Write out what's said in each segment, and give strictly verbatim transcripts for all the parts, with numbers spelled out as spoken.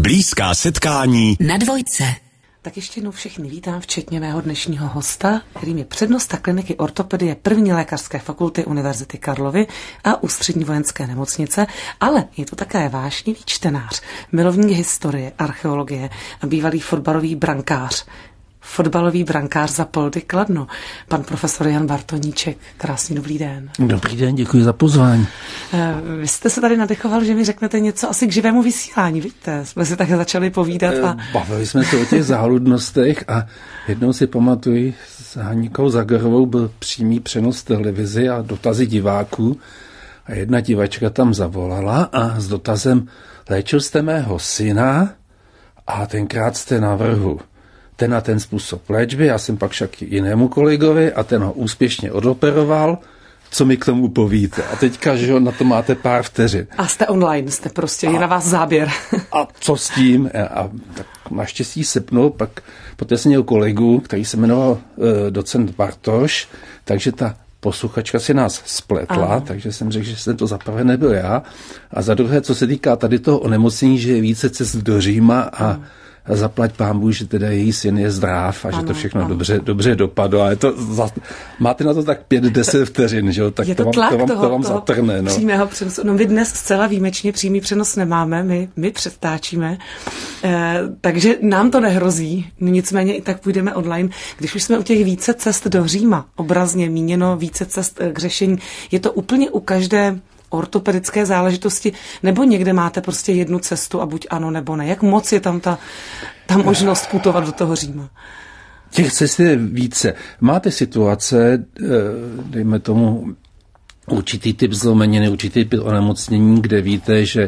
Blízká setkání na Dvojce. Tak ještě jednou všechny vítám, včetně mého dnešního hosta, kterým je přednosta kliniky ortopedie první lékařské fakulty Univerzity Karlovy a Ústřední vojenské nemocnice, ale je to také vášnivý čtenář, milovník historie, archeologie a bývalý fotbalový brankář. Fotbalový brankář za Poldy Kladno, pan profesor Jan Bartoníček. Krásný dobrý den. Dobrý den, děkuji za pozvání. Vy jste se tady nadechoval, že mi řeknete něco asi k živému vysílání, víte? Jsme si tak začali povídat. A... Bavili jsme se o těch záludnostech a jednou si pamatuju, s Hanikou Zagarovou byl přímý přenos televizi a dotazy diváků a jedna divačka tam zavolala a s dotazem: léčil jste mého syna a tenkrát jste navrhl ten a ten způsob léčby, já jsem pak však jinému kolegovi a ten ho úspěšně odoperoval, co mi k tomu povíte. A teďka, že na to máte pár vteřin. A jste online, jste prostě, je na vás záběr. A co s tím? A tak naštěstí sepnul, pak poté jsem měl kolegu, který se jmenoval e, docent Bartoš, takže ta posluchačka si nás spletla, ano. Takže jsem řekl, že jsem to za prvé nebyl já. A za druhé, co se týká tady toho onemocnění, že je více cest do Říma a ano. A zaplať pánbůh, že teda její syn je zdrav a ano, že to všechno dobře, dobře dopadlo. Ale to za, máte na to tak pět, deset vteřin, že jo? Tak je to, to, tlak vám, to, vám, toho, to vám toho zatrne. No. Přímého přenosu. No my dnes zcela výjimečně přímý přenos nemáme, my, my předtáčíme, eh, takže nám to nehrozí. Nicméně i tak půjdeme online. Když už jsme u těch více cest do Říma, obrazně míněno více cest k řešení, je to úplně u každé ortopedické záležitosti, nebo někde máte prostě jednu cestu a buď ano, nebo ne? Jak moc je tam ta, ta možnost putovat do toho Říma? Těch cest je více. Máte situace, dejme tomu určitý typ zlomeniny, určitý typ onemocnění, kde víte, že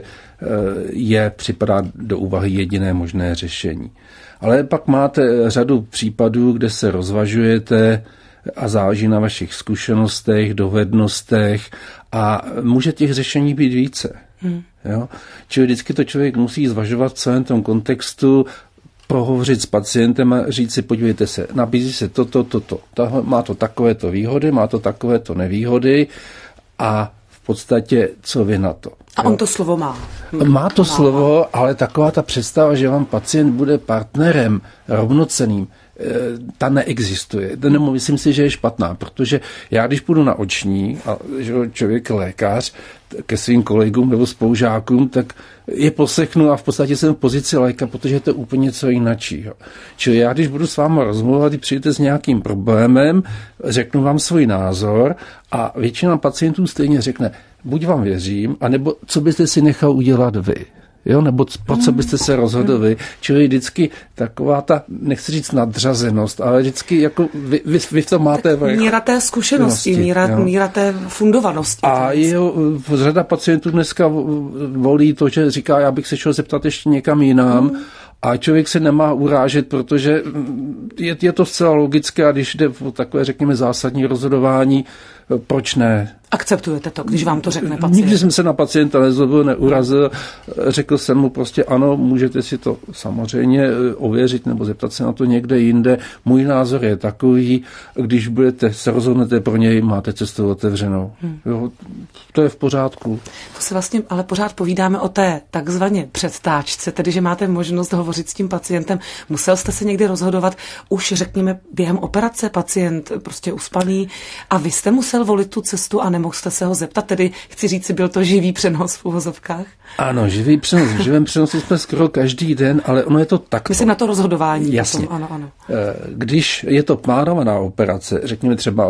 je připadá do úvahy jediné možné řešení. Ale pak máte řadu případů, kde se rozvažujete a záleží na vašich zkušenostech, dovednostech a může těch řešení být více. Hmm. Jo? Čili vždycky to člověk musí zvažovat v celém tom kontextu, prohovořit s pacientem a říct si, podívejte se, nabízí se toto, toto, to, má to takovéto výhody, má to takovéto nevýhody a v podstatě co vy na to. A on to slovo má. Hmm. Má to má. slovo, ale taková ta představa, že vám pacient bude partnerem rovnocenným, ta neexistuje. Nebo myslím si, že je špatná, protože já, když půjdu na oční a že člověk lékař ke svým kolegům nebo spolužákům, tak je poslechnu a v podstatě jsem v pozici léka, protože je to úplně něco jináčího. Čili já, když budu s váma rozmluvat, když přijdete s nějakým problémem, řeknu vám svůj názor a většina pacientů stejně řekne, buď vám věřím, anebo co byste si nechal udělat vy. Jo, nebo pro co byste se rozhodli. Čili vždycky taková ta, nechci říct nadřazenost, ale vždycky jako vy, vy, vy to máte... Tak míra té zkušenosti, míra, míra té fundovanosti. A jeho, řada pacientů dneska volí to, že říká, já bych se šel zeptat ještě někam jinam, hmm. A člověk se nemá urážet, protože je, je to zcela logické a když jde o takové, řekněme, zásadní rozhodování, proč ne? Akceptujete to, když vám to řekne pacient? Nikdy jsem se na pacienta nezlobil, neurazil. Řekl jsem mu prostě ano, můžete si to samozřejmě ověřit nebo zeptat se na to někde jinde. Můj názor je takový, když budete se rozhodnete pro něj, máte cestu otevřenou. Hmm. Jo, to je v pořádku. To se vlastně ale pořád povídáme o té takzvaně předtáčce, tedy že máte možnost hovořit s tím pacientem. Musel jste se někdy rozhodovat už, řekněme, během operace, pacient prostě uspaný a vy jste musel volit tu cestu a nemohl jste se ho zeptat, tedy chci říct si, byl to živý přenos v uvozovkách? Ano, živý přenos. V živém přenosu jsme skoro každý den, ale ono je to tak. Myslím na to rozhodování. Jasně. Potom, ano, ano. Když je to plánovaná operace, řekněme třeba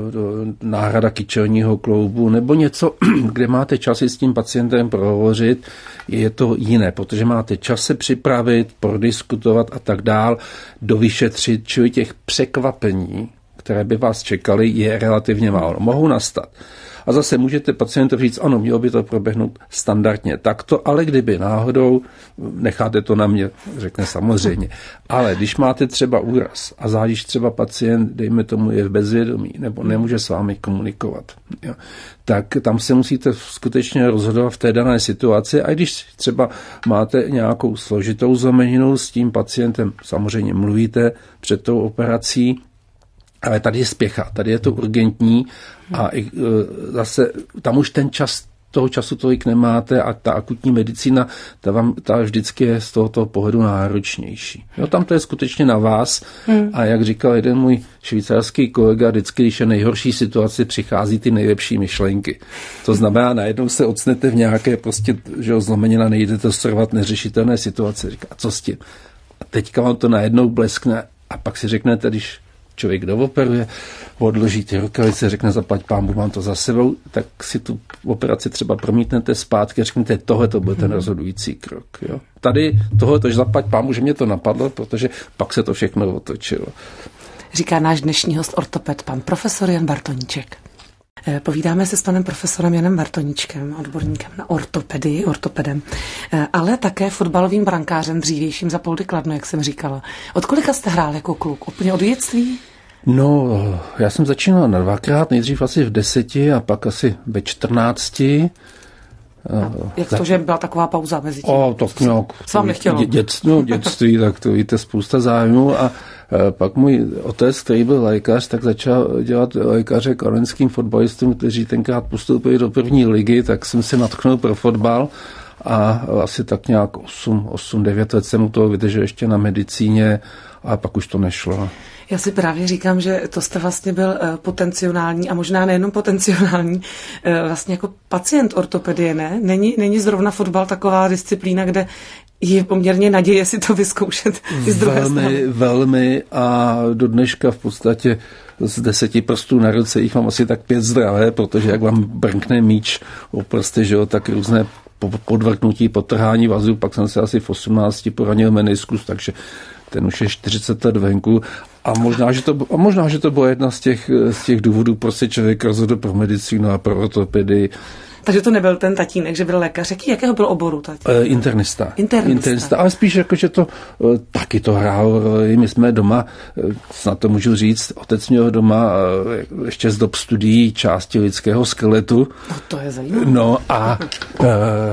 náhrada kyčelního kloubu nebo něco, kde máte čas s tím pacientem prohovořit, je to jiné, protože máte čas se připravit, prodiskutovat a tak dál, dovyšetřit, čili těch překvapení, které by vás čekaly, je relativně málo. Mohou nastat. A zase můžete pacientovi říct, ano, mělo by to proběhnout standardně takto, ale kdyby náhodou, necháte to na mě, řekne samozřejmě. Ale když máte třeba úraz a zádiš třeba pacient, dejme tomu, je v bezvědomí nebo nemůže s vámi komunikovat, jo, tak tam se musíte skutečně rozhodovat v té dané situaci a když třeba máte nějakou složitou zlomeninu, s tím pacientem samozřejmě mluvíte před tou operací, ale tady je spěcha, tady je to urgentní a zase tam už ten čas toho času tolik nemáte a ta akutní medicína, ta, vám, ta vždycky je z tohoto pohledu náročnější. Jo, tam to je skutečně na vás hmm. a jak říkal jeden můj švýcarský kolega, vždycky, když je nejhorší situaci, přichází ty nejlepší myšlenky. To znamená, najednou se ocnete v nějaké prostě, že jo, zlomenina, nejde to srvat neřešitelné situace. Říká, co s tím? A teďka vám to najednou bleskne a pak si řeknete, když člověk dooperuje, odloží ty rukavice, řekne zaplať pánbu, mám to za sebou, tak si tu operaci třeba promítnete zpátky a řeknete, tohle to byl ten rozhodující krok. Jo. Tady tohle to, že zaplať pánbu, že mě to napadlo, protože pak se to všechno otočilo. Říká náš dnešní host ortoped, pan profesor Jan Bartoníček. Povídáme se s panem profesorem Janem Bartoníčkem, odborníkem na ortopedii, ortopedem, ale také fotbalovým brankářem, dřívějším za Poldy Kladno, jak jsem říkala. Od kolika jste hrál jako kluk? Úplně od dětství? No, já jsem začínal na dvakrát, nejdřív asi v deseti a pak asi ve čtrnácti. A jak to, že byla taková pauza mezi tím? O, tak nějak. Co vám nechtělo? Dět, no, dětství, tak to víte, spousta zájmu a pak můj otec, který byl lékař, tak začal dělat lékaře kladenským fotbalistům, kteří tenkrát postoupili do první ligy, tak jsem se natknul pro fotbal a asi tak nějak osm devět let jsem u toho vydržel ještě na medicíně a pak už to nešlo. Já si právě říkám, že to jste vlastně byl potenciální a možná nejenom potenciální, vlastně jako pacient ortopedie, ne? Není, není zrovna fotbal taková disciplína, kde je poměrně naděje si to vyzkoušet i z druhé velmi, strany. Velmi a do dneška v podstatě z deseti prstů na ruce jich mám asi tak pět zdravé, protože jak vám brnkne míč oprste, že jo, tak různé podvrknutí, potrhání vazu, pak jsem se asi v osmnácti poranil meniskus, takže ten už je čtyřicet let venku a možná, že to, a možná, že to byla jedna z těch, z těch důvodů, prostě člověk rozhodl pro medicínu a pro ortopedii. Takže to nebyl ten tatínek, že byl lékař. Jaký, jakého byl oboru tatínek? E, internista. internista. Internista. Ale spíš jako, že to e, taky to hrál. E, my jsme doma, e, snad to můžu říct, otec měl doma e, ještě z dob studií části lidského skeletu. No to je zajímavé. No a e,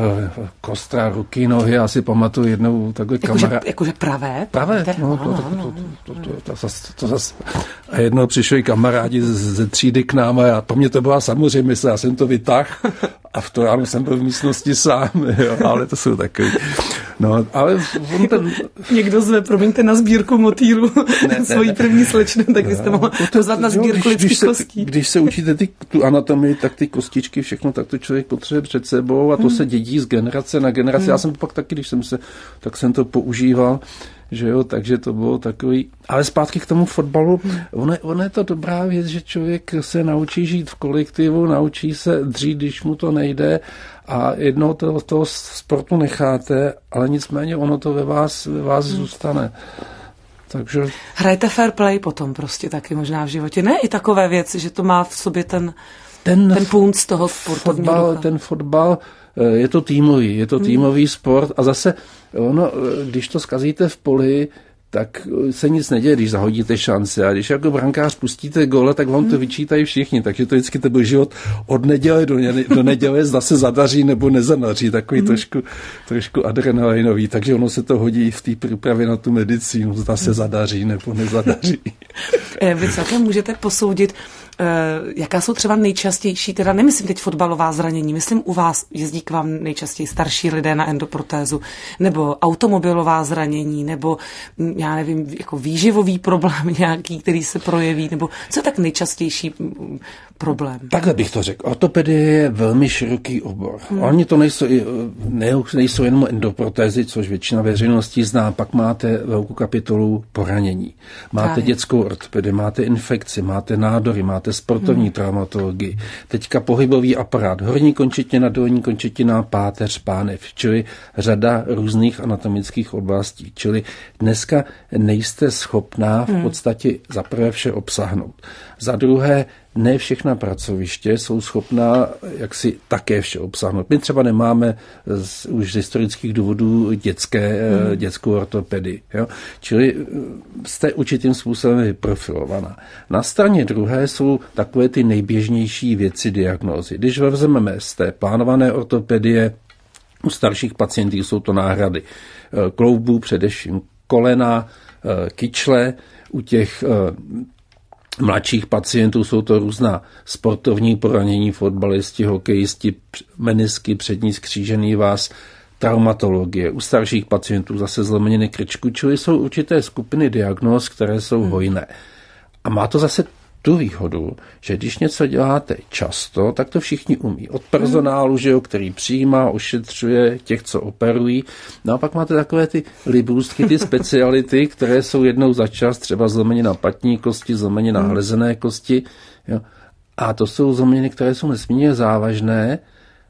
kostra, ruky, nohy, já si pamatuju jednou takhle jakože, kamarád. Jakože pravé? Pravé, no, to, to, to, to, to, to, zas, to zas. A jednou přišli kamarádi ze třídy k nám a pro mě to byla samozřejmě, já jsem to vytáhl. A v to ráno jsem byl v místnosti sám, jo, ale to jsou takový. No, ale on ten... Někdo zve, promiňte, na sbírku motýlu svojí první slečnu, tak no, byste mohla pozvat na sbírku lidských kostí. Když se učíte ty, tu anatomii, tak ty kostičky, všechno, tak to člověk potřebuje před sebou a to hmm. se dědí z generace na generaci. Hmm. Já jsem pak taky, když jsem se, tak jsem to používal. Že jo, takže to bylo takový... Ale zpátky k tomu fotbalu, hmm. ono, ono je to dobrá věc, že člověk se naučí žít v kolektivu, naučí se dřít, když mu to nejde a jednou to, toho sportu necháte, ale nicméně ono to ve vás, ve vás hmm. zůstane. Takže... Hrajete fair play potom prostě taky možná v životě, ne? I takové věci, že to má v sobě ten, ten, ten punc toho sportovního fotbal, ducha. Ten fotbal, je to týmový, je to týmový hmm. sport a zase ono, když to zkazíte v poli, tak se nic neděje, když zahodíte šance. A když jako brankář pustíte góle, tak vám to vyčítají všichni. Takže to vždycky to byl život od neděle do, ně, do neděle, zda se zadaří nebo nezadaří. Takový mm. trošku, trošku adrenalinový. Takže ono se to hodí v té přípravě na tu medicínu. Zda se zadaří nebo nezadaří. Vy celkem můžete posoudit, jaká jsou třeba nejčastější, teda nemyslím teď fotbalová zranění, myslím u vás jezdí k vám nejčastěji starší lidé na endoprotézu, nebo automobilová zranění, nebo já nevím, jako výživový problém nějaký, který se projeví, nebo co je tak nejčastější problém? Takhle bych to řekl. Ortopedie je velmi široký obor. Hmm. Oni to nejsou, ne, nejsou jenom endoprotézy, což většina veřejností zná. Pak máte velkou kapitolu poranění. Máte Právě. dětskou ortopedii, máte infekci, máte nádory, máte sportovní hmm. traumatologii. Teďka pohybový aparát, horní končetina, dolní končetina, páteř, pánev, čili řada různých anatomických oblastí. Čili dneska nejste schopná v podstatě za prvé vše obsáhnout. Za druhé, ne všechna pracoviště jsou schopná jaksi také vše obsáhnout. My třeba nemáme z, už z historických důvodů dětské, mm. dětskou ortopedii. Jo? Čili jste určitým způsobem vyprofilovaná. Na straně druhé jsou takové ty nejběžnější věci diagnózy. Když vezmeme z té plánované ortopedie, u starších pacientů jsou to náhrady kloubů, především kolena, kyčle, u těch mladších pacientů jsou to různá sportovní poranění, fotbalisti, hokejisti, menisky, přední skřížený váz, traumatologie. U starších pacientů zase zlomeniny krčku, čili jsou určité skupiny diagnóz, které jsou hojné. A má to zase tu výhodu, že když něco děláte často, tak to všichni umí. Od personálu, že jo, který přijímá, ošetřuje těch, co operují. No a pak máte takové ty libůstky, ty speciality, které jsou jednou za čas, třeba zlomenina patní kosti, zlomenina hlezené kosti. Jo. A to jsou zlomeniny, které jsou nesmírně závažné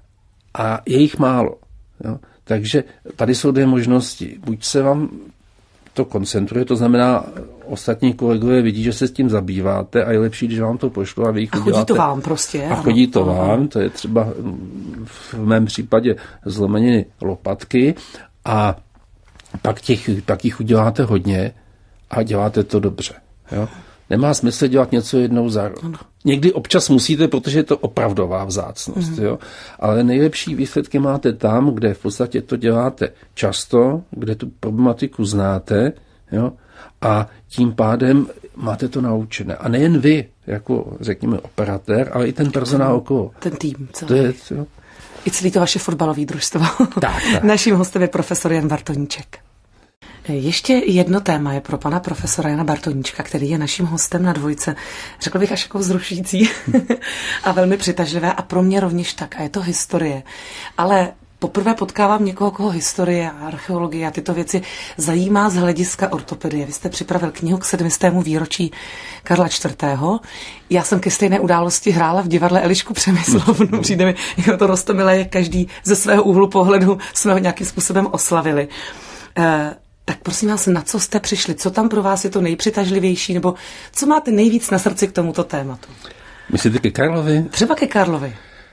a je jich málo. Jo. Takže tady jsou dvě možnosti. Buď se vám to koncentruje, to znamená, ostatní kolegové vidí, že se s tím zabýváte a je lepší, když vám to pošlu a vy jich uděláte. A chodí to vám prostě. A chodí to vám, to je třeba v mém případě zlomeniny lopatky a pak, těch, pak jich uděláte hodně a děláte to dobře. Jo? Nemá smysl dělat něco jednou za rok. Někdy občas musíte, protože je to opravdová vzácnost. Mm. Jo? Ale nejlepší výsledky máte tam, kde v podstatě to děláte často, kde tu problematiku znáte, jo? A tím pádem máte to naučené. A nejen vy, jako řekněme operatér, ale i ten personál okolo. Ten tým celý. To je, jo? I celý to vaše fotbalové družstvo. Tak, tak. Naším hostem je profesor Jan Bartoníček. Ještě jedno téma je pro pana profesora Jana Bartoníčka, který je naším hostem na Dvojce. Řekl bych až jako vzrušující a velmi přitažlivé a pro mě rovněž tak. A je to historie. Ale poprvé potkávám někoho, koho historie a archeologie a tyto věci zajímá z hlediska ortopedie. Vy jste připravil knihu k sedmistému výročí Karla čtvrtého. Já jsem ke stejné události hrála v divadle Elišku Přemyslovnu. Přijde mi, jako to roztomilé, jak každý ze svého úhlu pohledu jsme ho nějakým způsobem oslavili. E- Tak prosím vás, na co jste přišli? Co tam pro vás je to nejpřitažlivější? Nebo co máte nejvíc na srdci k tomuto tématu? Myslíte ke Karlovi? Třeba ke Karlovi.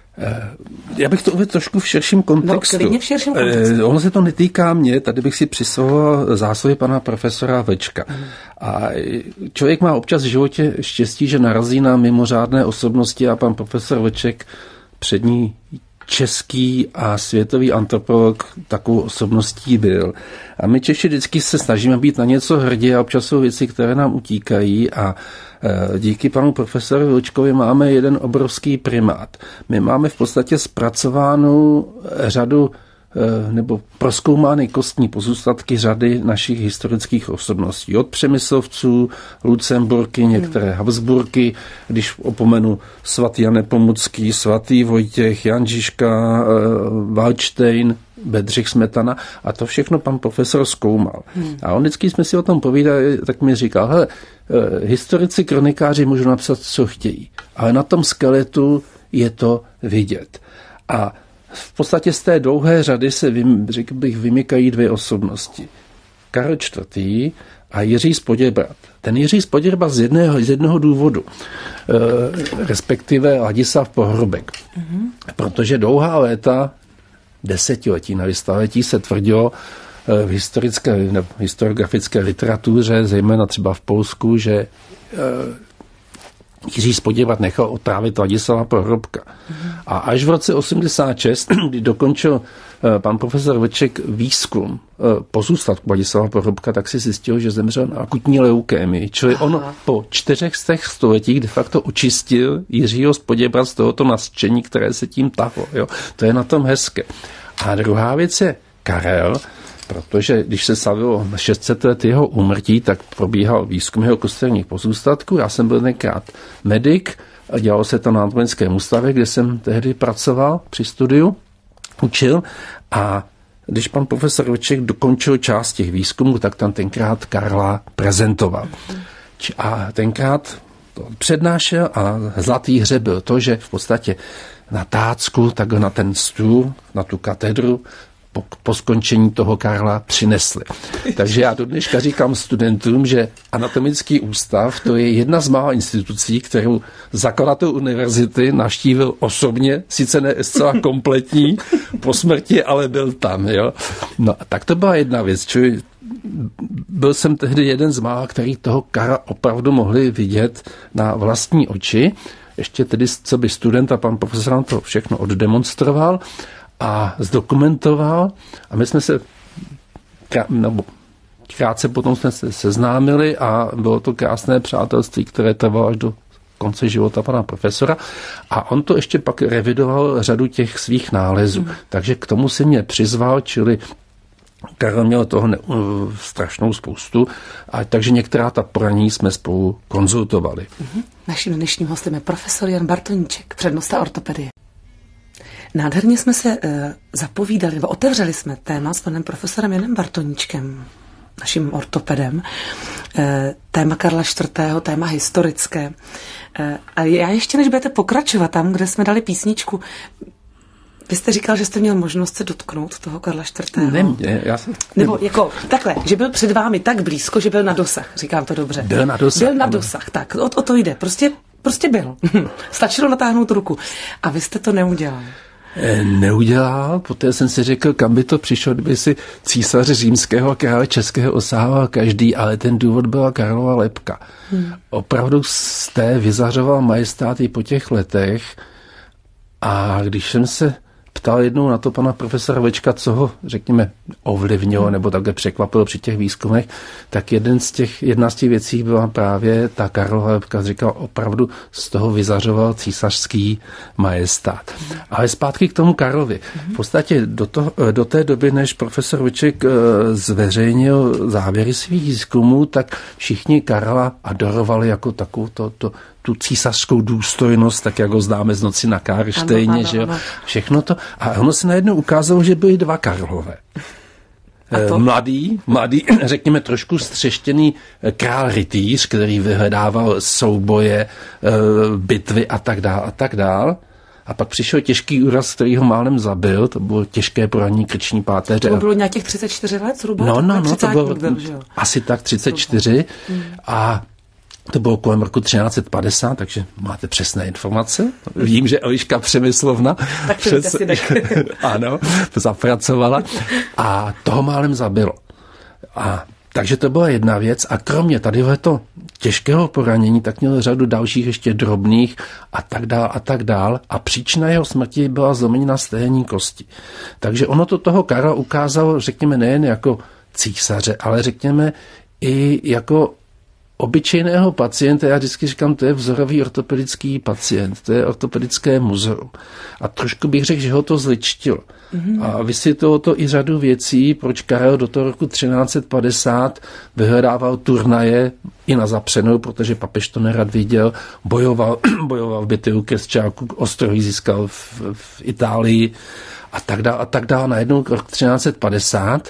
Já bych to uvedl trošku v širším kontextu. No, klidně v širším kontextu. Ono se to netýká mě, tady bych si přisvoval zásluhy pana profesora Večka. Mm. A člověk má občas v životě štěstí, že narazí na mimořádné osobnosti a pan profesor Veček přední český a světový antropolog takovou osobností byl. A my Češi vždycky se snažíme být na něco hrdí a občas jsou věci, které nám utíkají a e, díky panu profesoru Vlčkovi máme jeden obrovský primát. My máme v podstatě zpracovánou řadu nebo prozkoumány kostní pozůstatky řady našich historických osobností. Od Přemyslovců, Lucemburky, některé Habsburky, když opomenu svatý Jan Nepomucký, svatý Vojtěch, Jan Žižka, Waldstein, Bedřich Smetana a to všechno pan profesor zkoumal. Hmm. A on vždycky jsme si o tom povídali, tak mi říkal, hele, historici, kronikáři můžou napsat, co chtějí, ale na tom skeletu je to vidět. A v podstatě z té dlouhé řady se, řekl bych, vymykají dvě osobnosti. Karel čtvrtý a Jiří z Poděbrad. Ten Jiří z Poděbrad z jednoho, z jednoho důvodu, e, respektive Ladislav Pohrobek. Mm-hmm. Protože dlouhá léta, desetiletí na vystavetí se tvrdilo e, v historické, ne, historiografické literatuře, zejména třeba v Polsku, že e, Jiří z Poděbrad nechal otrávit Ladislava Pohrobka. Mm. A až v roce osmdesát šest, kdy dokončil pan profesor Veček výzkum pozůstatku Ladislava Pohrobka, tak si zjistil, že zemřel na akutní leukémii. Čili on po čtyřech z těch stoletích de facto očistil Jiřího z Poděbrad z tohoto nařčení, které se tím tahlo. Jo? To je na tom hezké. A druhá věc je Karel, protože když se slavilo šest set let jeho úmrtí, tak probíhal výzkum jeho kosterních pozůstatků. Já jsem byl tenkrát medik a dělalo se to na Antoninském ústavě, kde jsem tehdy pracoval při studiu, učil a když pan profesor Veček dokončil část těch výzkumů, tak tam tenkrát Karla prezentoval. A tenkrát to přednášel a zlatý hře byl to, že v podstatě na tácku, tak na ten stůl, na tu katedru, Po, po skončení toho Karla přinesli. Takže já do dneška říkám studentům, že Anatomický ústav to je jedna z mála institucí, kterou zakladatel univerzity navštívil osobně, sice ne zcela kompletní, po smrti, ale byl tam. Jo? No, tak to byla jedna věc. Čili byl jsem tehdy jeden z mála, který toho Karla opravdu mohli vidět na vlastní oči. Ještě tedy, co by student a pan profesor nám to všechno oddemonstroval a zdokumentoval a my jsme se, nebo krátce potom jsme se seznámili a bylo to krásné přátelství, které trvalo až do konce života pana profesora a on to ještě pak revidoval řadu těch svých nálezů. Mm. Takže k tomu si mě přizval, čili Karel měl toho ne, strašnou spoustu, a takže některá ta poranění jsme spolu konzultovali. Mm-hmm. Naším dnešním hostem je profesor Jan Bartoníček, přednosta ortopedie. Nádherně jsme se uh, zapovídali, nebo otevřeli jsme téma s panem profesorem Janem Bartoníčkem, naším ortopedem, e, téma Karla čtvrtého., téma historické. E, a já ještě, než budete pokračovat tam, kde jsme dali písničku, vy jste říkal, že jste měl možnost se dotknout toho Karla čtvrtého. Nemě, já jsem... Nebo jako takhle, že byl před vámi tak blízko, že byl na dosah, říkám to dobře. Byl na dosah. Byl na dosah, tak, o, o to jde. Prostě, prostě byl. Stačilo natáhnout ruku. A vy jste to neudělali. Neudělal, poté jsem si řekl, kam by to přišlo, kdyby si císaře římského a krále českého osával každý, ale ten důvod byla Karlova lebka. Hmm. Opravdu jste vyzařoval majestát i po těch letech a když jsem se ptal jednou na to pana profesora Večka, co ho, řekněme, ovlivnilo nebo takhle překvapilo při těch výzkumech, tak jeden z těch, jedna z těch věcí byla právě ta Karlova lebka. Říkal, opravdu z toho vyzařoval císařský majestát. Ale zpátky k tomu Karlovi. V podstatě do, to, do té doby, než profesor Veček zveřejnil závěry svých výzkumů, tak všichni Karla adorovali jako takovou to, to tu císařskou důstojnost, tak jak ho známe z Noci na Karlštejně, že jo, všechno to. A ono se najednou ukázalo, že byli dva Karlové. Mladý, mladý, řekněme trošku střeštěný král rytíř, který vyhledával souboje, bitvy a tak dál a tak dál. A pak přišel těžký úraz, který ho málem zabil, to bylo těžké poranění krční páteře. To bylo nějakých třicet čtyři let zhruba? No, no, no, to bylo byl, asi tak třicet čtyři hmm. a to bylo kolem roku třináct padesát, takže máte přesné informace. Vím, že Eliška Přemyslovna tak přes... ano, zapracovala a toho málem zabilo. A takže to byla jedna věc a kromě tadyhleto těžkého poranění, tak měl řadu dalších ještě drobných a tak dál a tak dál a příčina jeho smrti byla zlomenina stehenní kosti. Takže ono to toho Karla ukázalo, řekněme, nejen jako císaře, ale řekněme i jako obyčejného pacienta, já vždycky říkám, to je vzorový ortopedický pacient, to je ortopedické muzeum. A trošku bych řekl, že ho to zličtilo. Mm-hmm. A vysvětlilo to i řadu věcí, proč Karel do toho roku třináct padesát vyhledával turnaje i na zapřenou, protože papež to nerad viděl, bojoval, bojoval v bitvě u Křesťáků, Ostrohy získal v, v Itálii a tak dále a tak dále. Najednou rok třináct padesát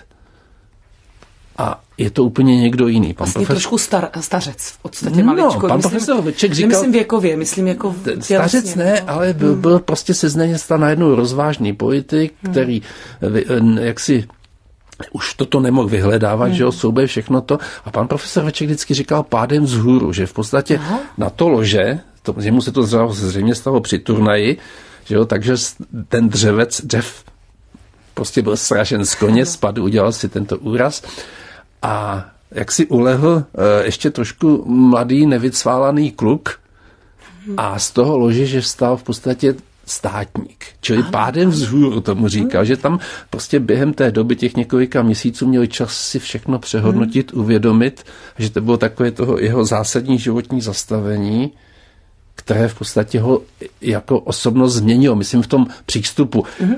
a je to úplně někdo jiný. Pan vlastně profesor... trošku star, stařec v podstatě no, maličko. Pan profesor Veček říkal... Nemyslím věkově, myslím jako stařec tělesně, ne, no. ale byl, byl prostě seznaně stal najednou rozvážný politik, hmm. který jaksi už toto nemohl vyhledávat, hmm. že jo, soubej všechno to. A pan profesor Veček vždycky říkal pádem vzhůru, že v podstatě Aha. na to lože, to, jemu se to zřejmě stalo při turnaji, že jo, takže ten dřevec, dřev prostě byl sražen z koně, spadl, udělal si tento úraz a jak si ulehl ještě trošku mladý, nevycválaný kluk a z toho lože, že vstal v podstatě státník. Čili pádem vzhůru tomu říkal, že tam prostě během té doby těch několika měsíců měl čas si všechno přehodnotit, uvědomit, že to bylo takové toho jeho zásadní životní zastavení, které v podstatě ho jako osobnost změnilo. Myslím v tom přístupu. Mm-hmm.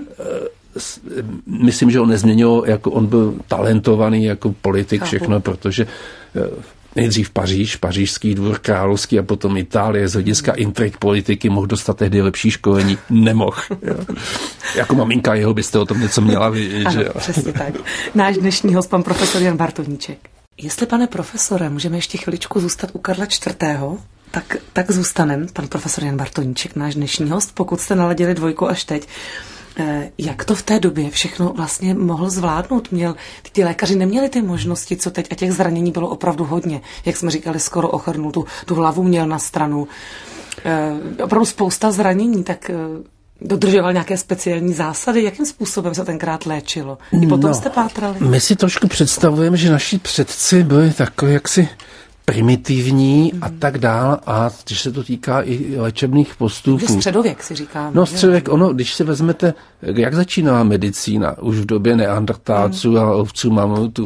Myslím, že ho nezměnilo, jako on byl talentovaný jako politik, Chápu. všechno, protože nejdřív Paříž, pařížský dvůr královský a potom Itálie z hlediska intrik politiky mohl dostat tehdy lepší školení. Nemohl. Jako maminka jeho byste o tom něco měla vidět. Ano, že? Přesně tak. Náš dnešní host, pan profesor Jan Bartoníček. Jestli, pane profesore, můžeme ještě chviličku zůstat u Karla čtvrtého., tak, tak zůstanem, pan profesor Jan Bartoníček, náš dnešní host, pokud jste naladili dvojku až teď. Jak to v té době všechno vlastně mohl zvládnout? Měl, ty lékaři neměli ty možnosti, co teď, a těch zranění bylo opravdu hodně. Jak jsme říkali, skoro ochrnul, tu, tu hlavu měl na stranu. E, opravdu spousta zranění, tak e, dodržoval nějaké speciální zásady? Jakým způsobem se tenkrát léčilo? I potom no, jste pátrali? My si trošku představujeme, že naši předci byli takový jaksi primitivní mm. a tak dál, a když se to týká i léčebných postupů. Středověk si říká. No středověk, ono, když si vezmete, jak začínala medicína už v době neandertálců mm. a ovců, mamutů,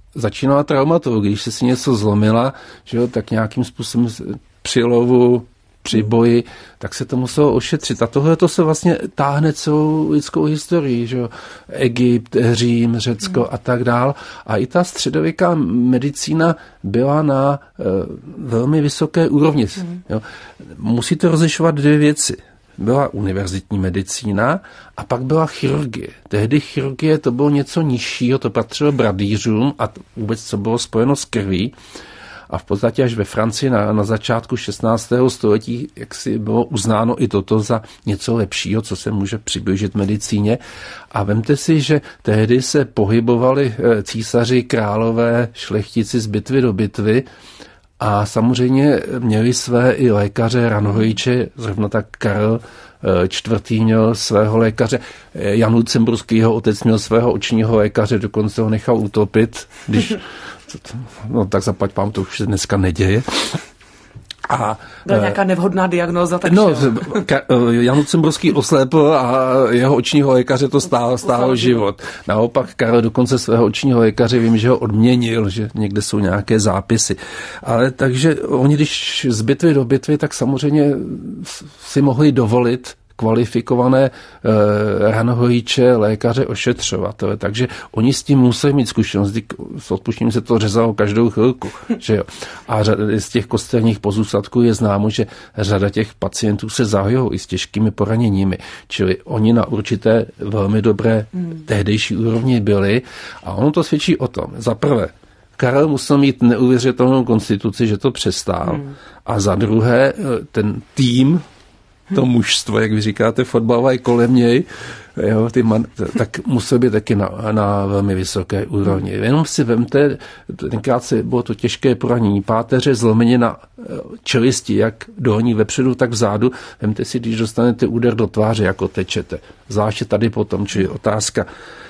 začínala traumatolog, když se si něco zlomila, že jo, tak nějakým způsobem při lovu, při boji, tak se to muselo ošetřit. A tohle to se vlastně táhne celou lidskou historii, že jo? Egypt, Řím, Řecko hmm. a tak dál. A i ta středověká medicína byla na uh, velmi vysoké úrovni. Hmm. Jo? Musíte rozlišovat dvě věci. Byla univerzitní medicína a pak byla chirurgie. Tehdy chirurgie to bylo něco nižšího, to patřilo bradýřům a vůbec co bylo spojeno s krví. A v podstatě až ve Francii na, na začátku šestnáctého století jak si bylo uznáno i toto za něco lepšího, co se může přiblížit medicíně. A vemte si, že tehdy se pohybovali císaři, králové, šlechtici z bitvy do bitvy a samozřejmě měli své i lékaře, ranhojiče, zrovna tak Karel čtvrtý měl svého lékaře, Jan Lucemburský, jeho otec měl svého očního lékaře, dokonce ho nechal utopit, když no tak zaplať vám, to už se dneska neděje. A byla nějaká nevhodná diagnóza, takže no, Jan Lucemburský oslepl a jeho očního lékaře to stálo, stálo život. Naopak Karel dokonce svého očního lékaře, vím, že ho odměnil, že někde jsou nějaké zápisy. Ale takže oni, když z bitvy do bitvy, tak samozřejmě si mohli dovolit kvalifikované e, ranohojiče, lékaře, ošetřovatele. Takže oni s tím museli mít zkušenost. S odpuštěním se to řezalo každou chvilku. Že jo? A z těch kostelních pozůstatků je známo, že řada těch pacientů se zahojou i s těžkými poraněními. Čili oni na určité velmi dobré hmm. tehdejší úrovni byli. A ono to svědčí o tom. Za prvé, Karel musel mít neuvěřitelnou konstituci, že to přestál. Hmm. A za druhé, ten tým, to mužstvo, jak vy říkáte, fotbalové kolem něj, jo, ty man, tak musel být taky na, na velmi vysoké úrovni. Jenom si vemte, tenkrát se bylo to těžké poranění páteře, zlomenina čelisti, jak dolní vepředu, tak vzadu. Vemte si, když dostanete úder do tváře, jako tečete. Zvláště tady potom, čili otázka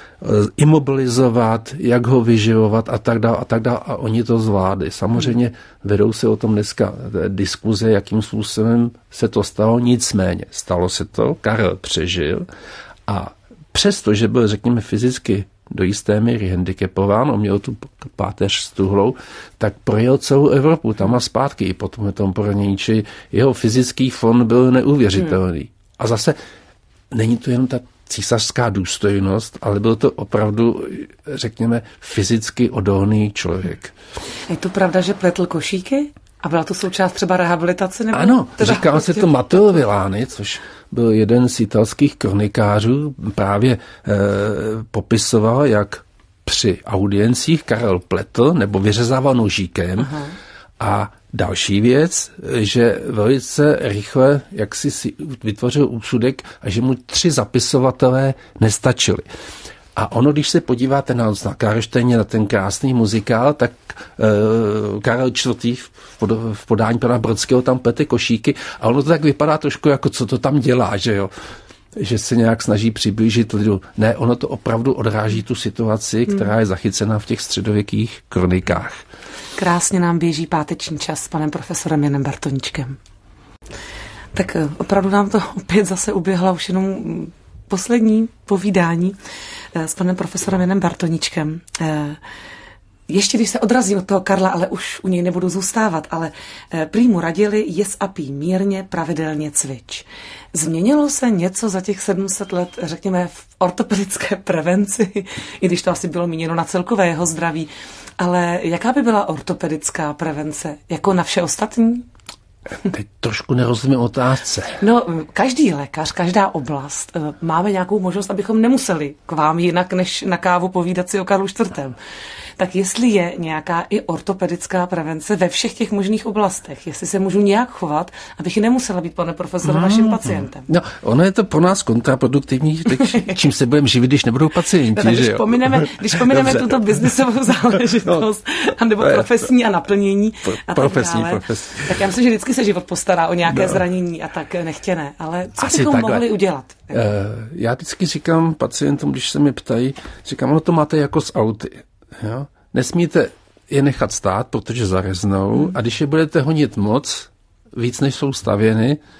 imobilizovat, jak ho vyživovat a tak dále a tak dále a oni to zvládli. Samozřejmě vedou se o tom dneska diskuze, jakým způsobem se to stalo, nicméně stalo se to, Karel přežil a přesto, že byl, řekněme, fyzicky do jisté míry handicapován, on měl tu páteř stuhlou, tak projel celou Evropu tam a zpátky i po tom poranění, či jeho fyzický fond byl neuvěřitelný. A zase není to jen ta císařská důstojnost, ale byl to opravdu, řekněme, fyzicky odolný člověk. Je to pravda, že pletl košíky? A byla to součást třeba rehabilitace? Nebo ano, teda říkal prostě... se to Matteo Villani, což byl jeden z italských kronikářů, právě eh, popisoval, jak při audiencích Karel pletl nebo vyřezával nožíkem. Aha. A další věc, že velice rychle, jak si, si vytvořil úsudek a že mu tři zapisovatelé nestačili. A ono, když se podíváte na, na Karlštejně, na ten krásný muzikál, tak e, Karel čtvrtý v, pod, v podání pana Brodského tam plete košíky a ono to tak vypadá trošku jako, co to tam dělá, že jo? Že se nějak snaží přiblížit lidu. Ne, ono to opravdu odráží tu situaci, která je zachycená v těch středověkých kronikách. Krásně nám běží páteční čas s panem profesorem Janem Bartoníčkem. Tak opravdu nám to opět zase uběhla už jenom poslední povídání s panem profesorem Janem Bartoníčkem. Ještě když se odrazím od toho Karla, ale už u něj nebudu zůstávat, ale prý mu radili jes a pí mírně, pravidelně cvič. Změnilo se něco za těch sedm set let, řekněme, v ortopedické prevenci, i když to asi bylo míněno na celkové jeho zdraví, ale jaká by byla ortopedická prevence? Jako na vše ostatní? Teď trošku nerozumím otázce. No, každý lékař, každá oblast, máme nějakou možnost, abychom nemuseli k vám jinak, než na kávu povídat si o Karlu čtvrtém. Tak jestli je nějaká i ortopedická prevence ve všech těch možných oblastech, jestli se můžu nějak chovat, abych nemusela být, pane profesore, vaším mm, pacientem. No, ono je to pro nás kontraproduktivní, čím se budeme živit, když nebudou pacienti, no, když že jo? Pomineme, když pomineme tuto biznisovou záležitost, no, nebo profesní a naplnění a profesní, tak dále, profesní. tak já myslím, že vždycky se život postará o nějaké no. zranění a tak nechtěné. Ale co Asi bychom takhle. mohli udělat? Uh, já vždycky říkám pacientům, když se mi ptají, říkám, ono to máte jako s auty. Jo? Nesmíte je nechat stát, protože zareznou hmm. a když je budete honit moc, víc než jsou stavěny,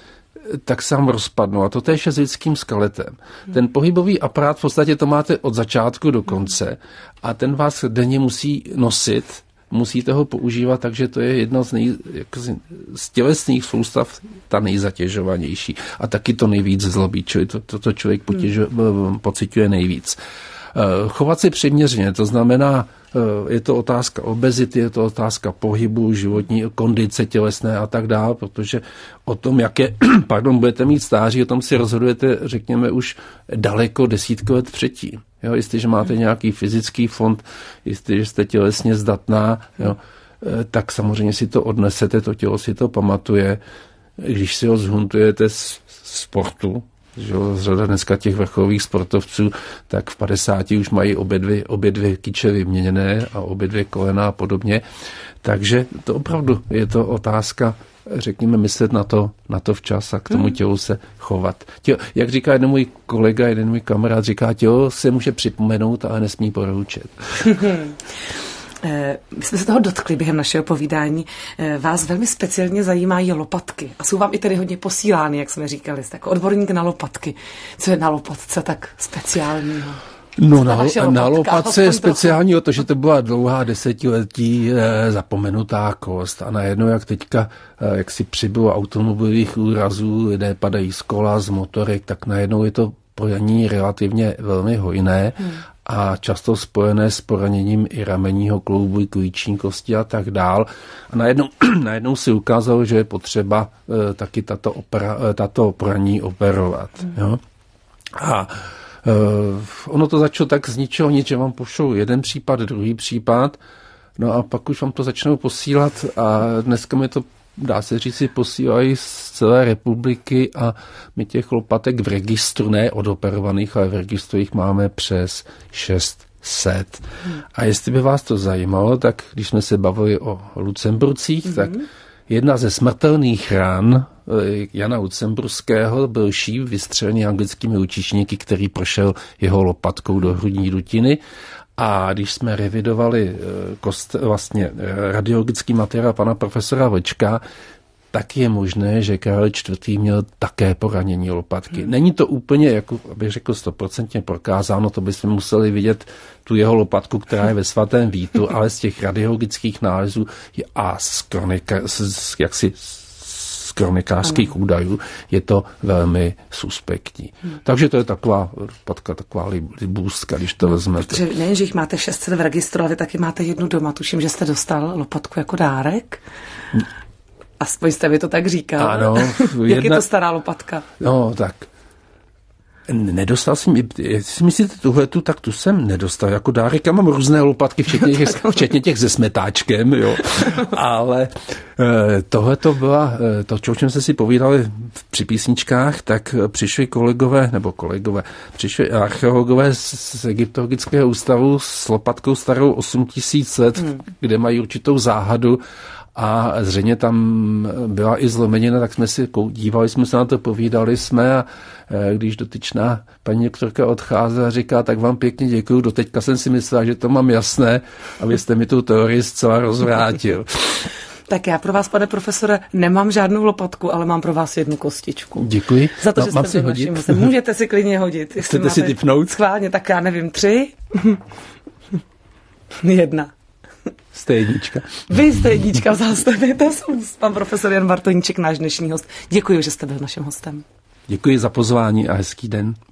tak se vám rozpadnou. A to též je s lidským skeletem. Ten pohybový aparát v podstatě to máte od začátku do konce a ten vás denně musí nosit, musíte ho používat, takže to je jedna z, nej, jako z tělesných soustav ta nejzatěžovanější. A taky to nejvíc zlobí, čili to, to, to člověk potěžuje, pociťuje nejvíc. Chovat si přiměřeně, to znamená, je to otázka obezity, je to otázka pohybu, životní kondice tělesné a tak dále, protože o tom, jaké pardon, budete mít stáří, o tom si rozhodujete, řekněme, už daleko desítky let předtím. Jo, jestliže máte nějaký fyzický fond, jestliže jste tělesně zdatná, jo, tak samozřejmě si to odnesete, to tělo si to pamatuje. Když si ho zhuntujete z sportu, že řada dneska těch vrcholových sportovců, tak v padesáti už mají obě dvě, obě dvě kyče vyměněné a obě dvě kolena a podobně. Takže to opravdu je to otázka, řekněme, myslet na to, na to včas a k tomu tělu se chovat. Tělo, jak říká jeden můj kolega, jeden můj kamarád, říká, tělo se může připomenout, ale nesmí poroučet. My jsme se toho dotkli během našeho povídání. Vás velmi speciálně zajímají lopatky a jsou vám i tedy hodně posílány, jak jsme říkali, jste jako odborník na lopatky. Co je na lopatce tak speciálního? No na, na lopatce je speciální to, že to byla dlouhá desetiletí e, zapomenutá kost a najednou, jak teďka, e, jak si přibylo automobilových úrazů, lidé padají z kola, z motorek, tak najednou je to poranění relativně velmi hojné hmm. a často spojené s poraněním i ramenního kloubu, klíční kosti a tak dál. A najednou, najednou si ukázalo, že je potřeba e, taky tato, opera, e, tato poranění operovat. Hmm. Jo? A Uh, ono to začalo tak z ničeho nic, že vám pošlou jeden případ, druhý případ, no a pak už vám to začnou posílat a dneska mi to, dá se říct, si posílají z celé republiky a my těch lopatek v registru, ne odoperovaných, ale v registru jich máme přes šest set. Hmm. A jestli by vás to zajímalo, tak když jsme se bavili o Lucemburcích, hmm. tak jedna ze smrtelných ran Jana Lucemburského byl šíp vystřelený anglickými účišníky, který prošel jeho lopatkou do hrudní dutiny. A když jsme revidovali kost, vlastně radiologický materiál pana profesora Vlčka, tak je možné, že Karel čtvrtý měl také poranění lopatky. Hmm. Není to úplně, jako abych řekl, stoprocentně prokázáno, to bychom museli vidět tu jeho lopatku, která je ve Svatém Vítu, ale z těch radiologických nálezů je a z kronika, z, jaksi z kronikářských ano. údajů je to velmi suspektní. Hmm. Takže to je taková lopatka, taková libůstka, když to vezmete. Protože nejen, že jich máte šest set v registru, ale vy taky máte jednu doma. Tuším, že jste dostal lopatku jako dárek. Hmm. Aspoň jste mi to tak říkal. Ano. Jedna... Jak je to stará lopatka? No, tak. Nedostal jsem, jestli myslíte tuhletu, tak tu jsem nedostal jako dárek. Já mám různé lopatky, včetně těch, včetně těch se smetáčkem, jo. Ale tohle to byla, to, o čem jsme si povídali při písničkách, tak přišli kolegové, nebo kolegové, přišli archeologové z Egyptologického ústavu s lopatkou starou osm tisíc let, hmm. kde mají určitou záhadu, a zřejmě tam byla i zlomenina, tak jsme si dívali, jsme se na to, povídali jsme a když dotyčná paní doktorka odchází a říká, tak vám pěkně děkuju, doteďka jsem si myslela, že to mám jasné a vy jste mi tu teorii zcela rozvrátil. Tak já pro vás, pane profesore, nemám žádnou lopatku, ale mám pro vás jednu kostičku. Děkuji. Za to, no, že mám jste si hodit? Naším, můžete si klidně hodit. Chcete si tipnout? Schválně, tak já nevím, tři? Jedna. Jste jednička. Vy jste jednička, vzal jste mi to z úst. Pan profesor Jan Bartoníček, náš dnešní host. Děkuji, že jste byl naším hostem. Děkuji za pozvání a hezký den.